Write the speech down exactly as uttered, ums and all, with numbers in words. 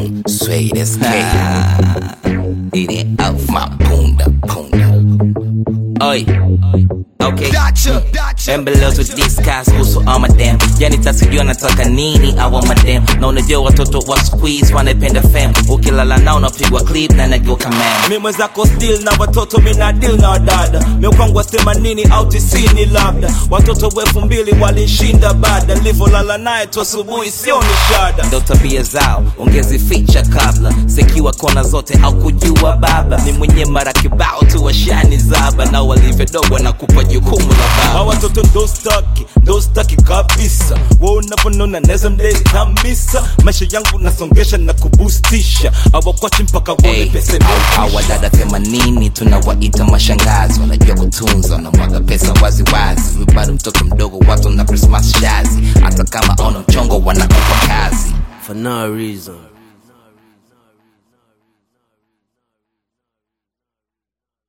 Mm, sweet as cake. Eat it off my punda punda. Oi. Okay. Embelezwa with discuss kuhusu ama damn. Yani tasijua nataka nini awa madam. Na unajua watoto wa squeeze wanapenda fam. Ukilala nao unapigwa clip na nageuka man. Mimi mwenzako still na watoto mina deal na wadada. Mimi kwangu wasema nini au tisini labda. Watoto wefu mbili walishinda bada. Livo lala nae tu asubuhi sio nishada. Ndo tabia zao ongezi feature kabla. Sekiwa kona zote au kujua baba. Ni mwenye mara kibao tu washani zaba. Na walivyo dogo na kupa jukumu la baba. Hawa watoto ndo staki, ndo staki kabisa. Wao unaponona neza mlezi kamisa. Maisha yangu nasongesha na kubustisha. Hawa kwachi mpaka wone pese meo. Hawa dada themanini tunawaita mashangazi. Wanajua kutunza na mwaga pesa wazi wazi. Wibado mtoto mdogo watu na Christmas shazi. Hata kama ono mchongo wanakupa kazi for no reason.